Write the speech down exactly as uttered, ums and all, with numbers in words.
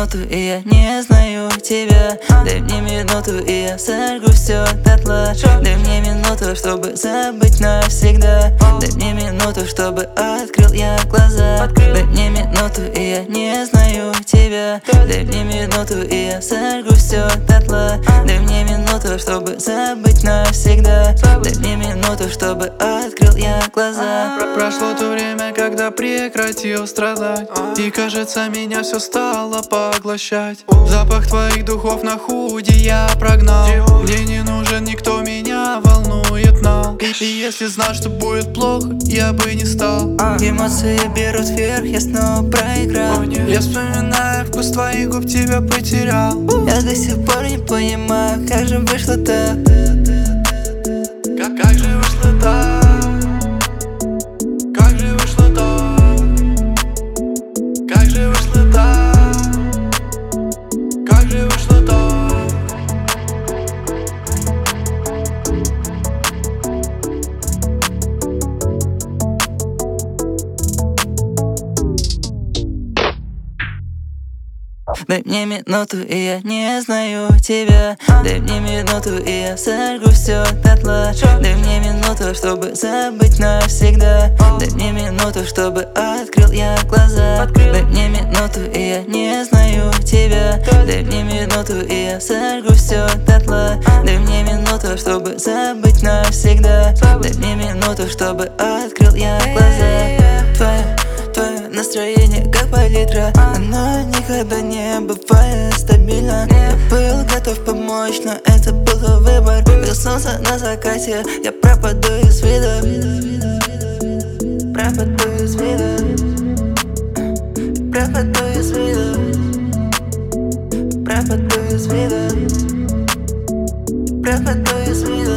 минуту, и я не знаю тебя. Дай мне минуту, и я сожгу все дотла. Дай мне минуту, чтобы забыть навсегда. Дай мне минуту, чтобы открыл я глаза. Дай мне минуту, и я не знаю тебя. Дай мне минуту, и я сожгу все дотла. Дай мне минуту, чтобы забыть навсегда. Дай мне минуту, чтобы открыл я глаза. Прошло то время, когда прекратил страдать, и кажется, меня все стало поглощать. Запах твоих духов на худи я прогнал. Мне не нужен никто, меня волнует нал. И если знал, что будет плохо, я бы не стал. Эмоции берут вверх, я снова проиграл. Я вспоминаю вкус твоих губ, тебя потерял. Я до сих пор не понимаю, как же вышло так. Как, как же вышло так? Как же вышло так? Как же вышло так? Как же вышло так? Дай мне минуту, и я не знаю тебя. Дай мне минуту, и я сожгу все дотла. Дай мне минуту, чтобы забыть навсегда. Дай мне минуту, чтобы открыл я глаза. Дай мне минуту, и я не знаю тебя. Дай мне минуту, и я сожгу все дотла. Дай мне минуту, чтобы забыть навсегда. Дай мне минуту, чтобы открыл я глаза. Твое, твое настроение как палитра, оно никогда не бывает стабильно. Я был готов помочь, но это был твой выбор. Как солнце на закате, я пропаду из вида. Пропаду из вида. Пропаду из вида. Пропаду из вида. Пропаду из вида.